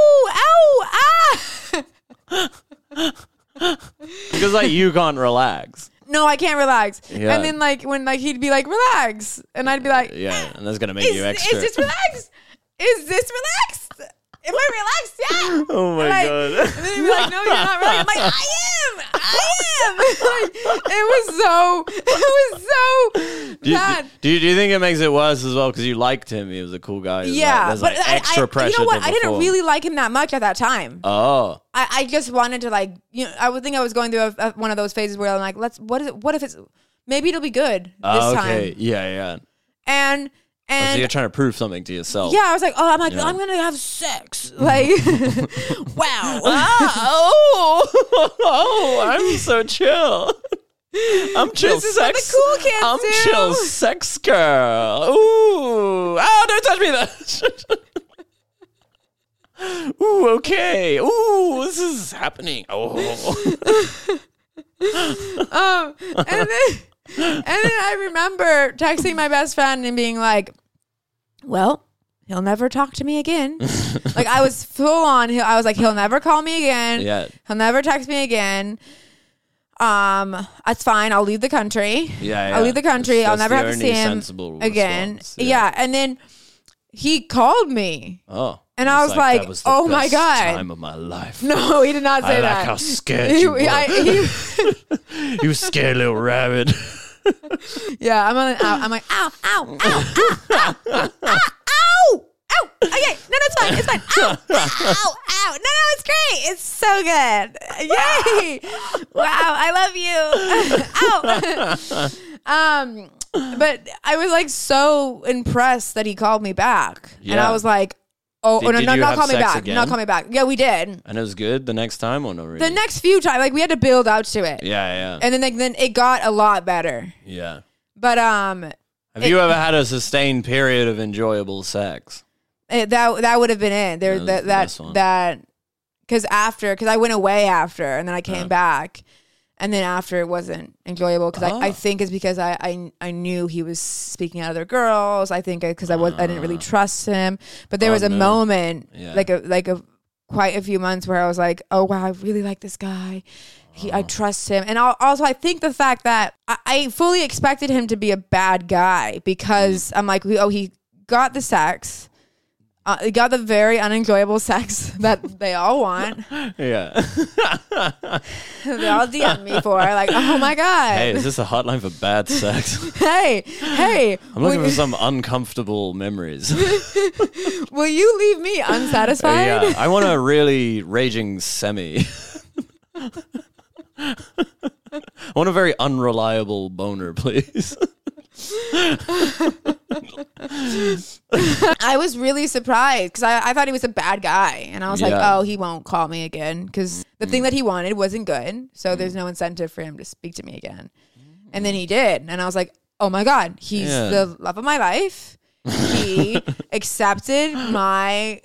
Ow, ah. Because, like, you can't relax. No, I can't relax. Yeah. And then, like, when like he'd be like, relax. And I'd be like, yeah, and that's going to make you extra. Is this relaxed? Is this relaxed? Am I relaxed? Yeah. Oh, my God. And then he'd be like, no, you're not relaxed. I'm like, I am. Like, it was so bad. Do you think it makes it worse as well because you liked him? He was a cool guy. Yeah. There's like extra pressure. You know what? I didn't really like him that much at that time. Oh. I just wanted to I would think I was going through one of those phases where I'm like, what if it's, maybe it'll be good this time. Yeah. And so you're trying to prove something to yourself. Yeah, I was like, I'm going to have sex. Like, wow. I'm so chill. I'm chill this is sex. what the cool kids I'm do. chill sex girl. Ooh. Oh, don't touch me that. Ooh, okay. Ooh, this is happening. Oh. And then I remember texting my best friend and being like, well, he'll never talk to me again. Like I was full on. I was like, he'll never call me again. Yeah. He'll never text me again. That's fine. I'll leave the country. Yeah. I'll leave the country. I'll never have to see him again. Yeah. And then he called me. Oh. And I was like, that was the oh best my God. time of my life. No, he did not say that. I like how scared you were. You scared little rabbit. Yeah, I'm like, ow, ow, ow, ow, ow, ow, ow, ow, Ow! Okay, no, it's fine. It's fine. Ow! Ow! Ow! No, it's great. It's so good. Yay! Wow, I love you. Ow! But I was like so impressed that he called me back, and I was like, "Oh, no, not call me back, not call me back." Yeah, we did, and it was good the next time, or not really? The next few times, like we had to build out to it. Yeah. And then it got a lot better. Yeah. But have you ever had a sustained period of enjoyable sex? That would have been it. There that because I went away after, and then I came back. And then after it wasn't enjoyable because I think it's because I knew he was speaking out other girls. I think because I didn't really trust him. But there was a moment like quite a few months where I was like, oh wow, I really like this guy. I trust him. And also I think the fact that I fully expected him to be a bad guy because I'm like, he got the sex. He got the very unenjoyable sex that they all want. Yeah. They all DM me for like, oh my God. Hey, is this a hotline for bad sex? Hey. I'm looking for some uncomfortable memories. Will you leave me unsatisfied? Yeah, I want a really raging semi. I want a very unreliable boner, please. I was really surprised because I thought he was a bad guy, and I was like, oh, he won't call me again because the thing that he wanted wasn't good, so there's no incentive for him to speak to me again. And then he did, and I was like, oh my God, he's the love of my life. He accepted my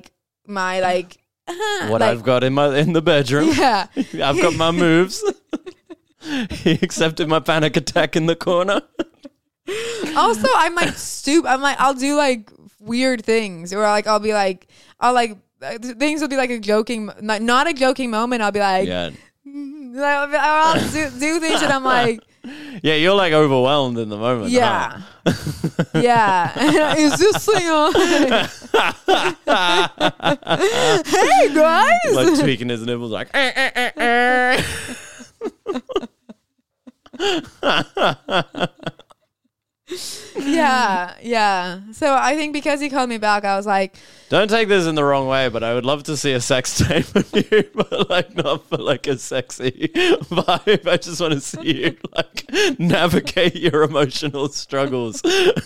what I've got in the bedroom. Yeah, I've got my moves. He accepted my panic attack in the corner. Also, I'm like I'll do like weird things, or like things will be like a joking, not a joking moment. I'll be like, I'll do things, and I'm like, yeah, you're like overwhelmed in the moment. Yeah, yeah. Is this thing on? Hey guys, like tweaking his nipples, like. Yeah. So I think because he called me back, I was like, don't take this in the wrong way, but I would love to see a sex tape of you, but like not for like a sexy vibe. I just want to see you like navigate your emotional struggles.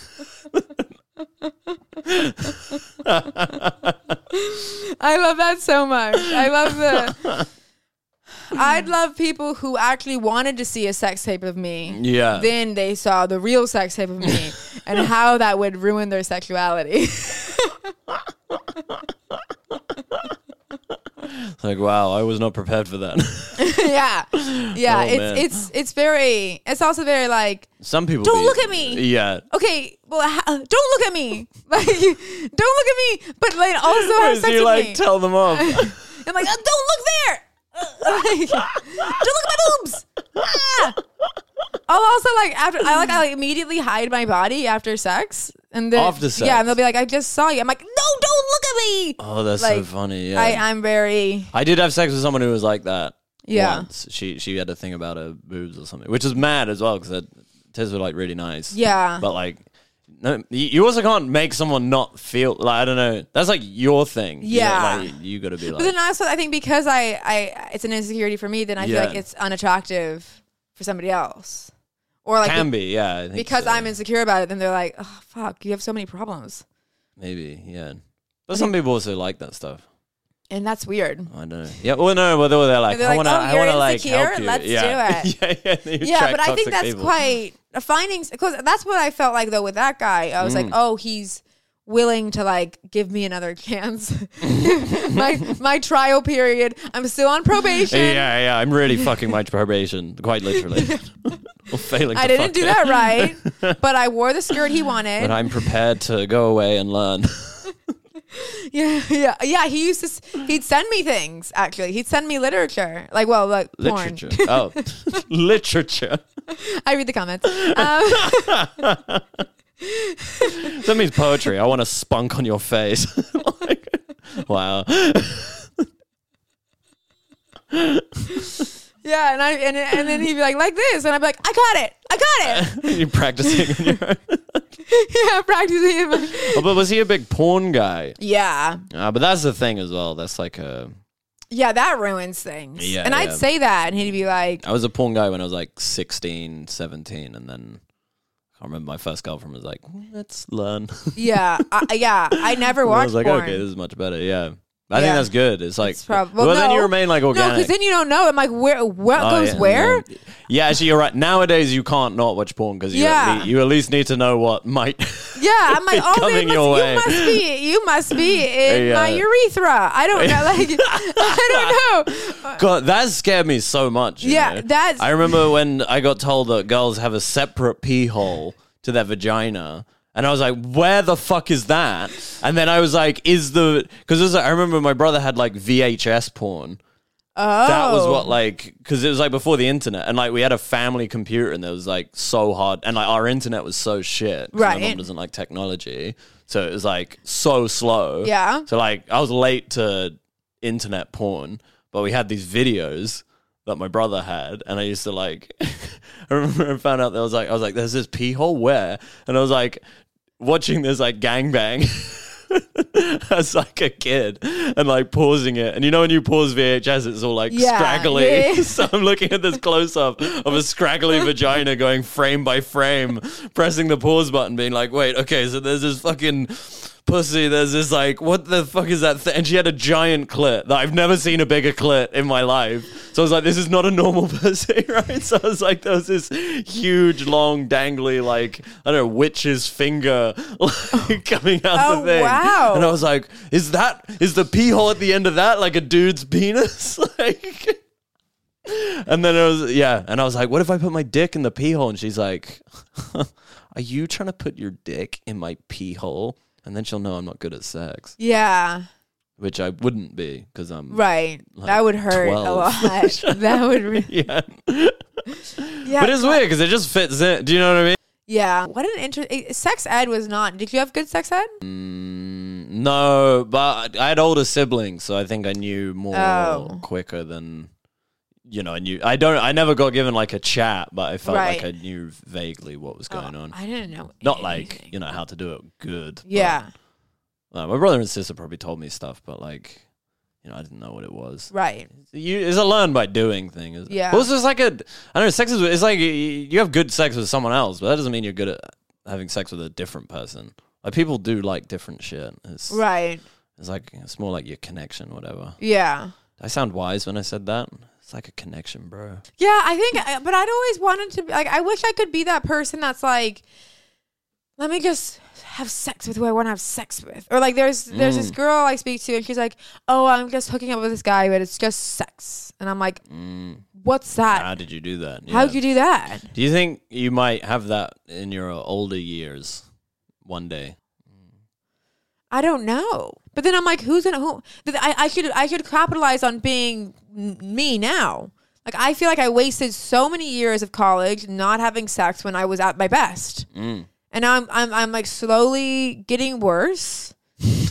I love that so much. I'd love people who actually wanted to see a sex tape of me. Yeah. Then they saw the real sex tape of me and how that would ruin their sexuality. It's like, wow, I was not prepared for that. Yeah. Oh, it's also very like, some people don't look at me. Yeah. Okay, well, don't look at me. Like, don't look at me. But like, also have sex with me. Tell them off. I'm like, don't look there. Don't look at my boobs. I'll also I immediately hide my body after sex, and then after sex, and they'll be like, I just saw you. I'm like, no, don't look at me. Oh, that's so funny. Yeah, I did have sex with someone who was like that. Yeah, once. She had a thing about her boobs or something, which is mad as well because tits were like really nice. Yeah, but like. No, you also can't make someone not feel like, I don't know. That's like your thing. Yeah, you got to be like. But then also, I think because it's an insecurity for me, then I feel like it's unattractive for somebody else, or like can be, yeah. I think because I'm insecure about it. Then they're like, oh fuck, you have so many problems. Maybe, yeah. But some people also like that stuff. And that's weird. I don't know. Yeah, well, no, but they're like, I want to like help you. Let's do it. Yeah, but I think that's quite a finding, because that's what I felt like though with that guy. I was like, oh, he's willing to like give me another chance. my trial period. I'm still on probation. Yeah. I'm really fucking my probation, quite literally. Or failing. I didn't do that right, but I wore the skirt he wanted. But I'm prepared to go away and learn. Yeah. He'd send me things. Actually, he'd send me literature, like literature. Porn. Oh, literature. I read the comments. That means poetry. I want a spunk on your face. Like, wow. Yeah, and then he'd be like this, and I'd be like, I got it. You're practicing on your own. Yeah, practicing. Oh, but was he a big porn guy? Yeah. But that's the thing as well. That's like a... Yeah, that ruins things. Yeah, and I'd say that, and he'd be like... I was a porn guy when I was like 16, 17, and then I remember my first girlfriend was like, let's learn. Yeah, I never watched I was like, porn. okay, this is much better, yeah. I think that's good. It's like, then you remain like No, organic. because then you don't know. I'm like, what goes where? Yeah, actually, you're right. Nowadays, you can't not watch porn because you at least need to know what might. Yeah, I'm like, oh, you must be in my urethra. I don't know, like, I don't know. God, that scared me so much. Yeah, I remember when I got told that girls have a separate pee hole to their vagina. And I was like, where the fuck is that? And then I was like, because I remember my brother had like VHS porn. Oh. That was what because it was like before the internet. And like we had a family computer and it was like so hard. And like our internet was so shit. Right. My mom doesn't like technology. So it was like so slow. Yeah. So like I was late to internet porn, but we had these videos that my brother had, and I used to like. I remember I found out that I was like, there's this pee hole where, and I was like, watching this like gangbang as like a kid, and like pausing it, and you know when you pause VHS, it's all like scraggly. Yeah. So I'm looking at this close up of a scraggly vagina going frame by frame, pressing the pause button, being like, wait, okay, so there's this fucking. Pussy, there's this like, what the fuck is that thing? And she had a giant clit that I've never seen a bigger clit in my life. So I was like, this is not a normal pussy, right? So I was like, there was this huge, long, dangly, like, I don't know, witch's finger like, coming out the thing. Wow. And I was like, is the pee hole at the end of that like a dude's penis? Like, and then and I was like, what if I put my dick in the pee hole? And she's like, are you trying to put your dick in my pee hole? And then she'll know I'm not good at sex. Yeah. Which I wouldn't be because I'm... Right. Like that would hurt 12. a lot. That would really... Yeah. But it's weird because it just fits in. Do you know what I mean? Yeah. What an interesting... Sex ed was not... Did you have good sex ed? No, but I had older siblings, so I think I knew more quicker than... You know, I never got given like a chat, but I felt like I knew vaguely what was going on. I didn't know Not anything. like, how to do it good. Yeah. But, my brother and sister probably told me stuff, but like, I didn't know what it was. Right. It's a learn by doing thing. Yeah. Well, it's just like I don't know, it's like you have good sex with someone else, but that doesn't mean you're good at having sex with a different person. Like people do like different shit. Right. It's more like your connection, whatever. Yeah. I sound wise when I said that. It's like a connection, bro. Yeah, I think, but I'd always wanted to be, like, I wish I could be that person that's like, let me just have sex with who I want to have sex with. Or like there's this girl I speak to and she's like, oh, I'm just hooking up with this guy, but it's just sex. And I'm like, what's that? How did you do that? Yeah. How did you do that? Do you think you might have that in your older years one day? I don't know. But then I'm like, who? I should capitalize on being me now. Like, I feel like I wasted so many years of college not having sex when I was at my best. And now I'm like slowly getting worse. in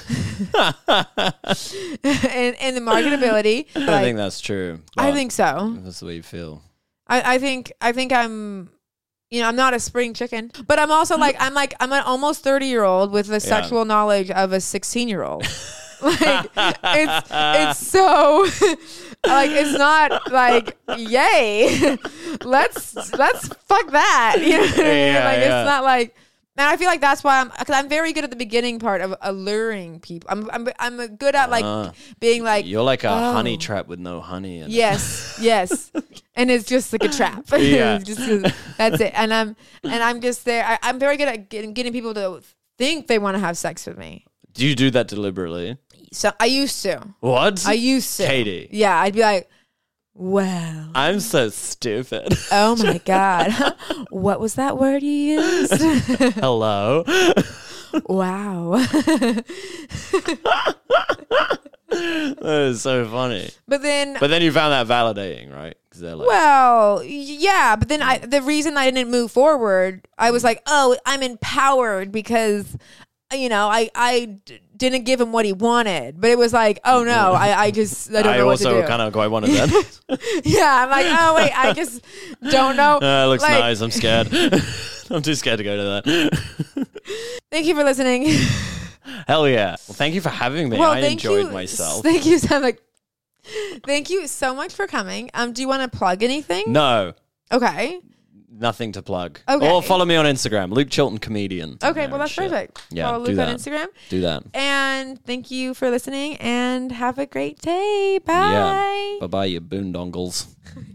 the marketability. I think that's true. I think so. That's the way you feel. I think I'm, I'm not a spring chicken, but I'm also like, I'm an almost 30-year-old with the sexual knowledge of a 16-year-old. Like it's so like it's not like yay. Let's fuck that. You know what I mean? Like it's not like. And I feel like that's why I'm very good at the beginning part of alluring people. I'm good at like being like you're like a honey trap with no honey. In yes, and it's just like a trap. Yeah, that's it. And I'm just there. I'm very good at getting people to think they want to have sex with me. Do you do that deliberately? So I used to. What? I used to. Katie. Yeah, I'd be like, wow. I'm so stupid. Oh my God. What was that word you used? Hello. Wow. That is so funny. But then you found that validating, right? Because they're like, well, yeah. But then the reason I didn't move forward, I was like, oh, I'm empowered because, I didn't give him what he wanted. But it was like, oh no, I don't know what to do. I also kind of quite wanted that. Yeah, I'm like, oh wait, I just don't know. It looks nice. I'm scared. I'm too scared to go to that. Thank you for listening. Hell yeah. Well, thank you for having me. I enjoyed myself. Thank you, Sam. Thank you so much for coming. Do you want to plug anything? No. Okay. Nothing to plug. Okay. Or follow me on Instagram, Luke Chilton Comedian. Okay, well, that's perfect. Yeah, follow Luke on Instagram. Do that. And thank you for listening, and have a great day. Bye. Yeah. Bye-bye, you boondongles.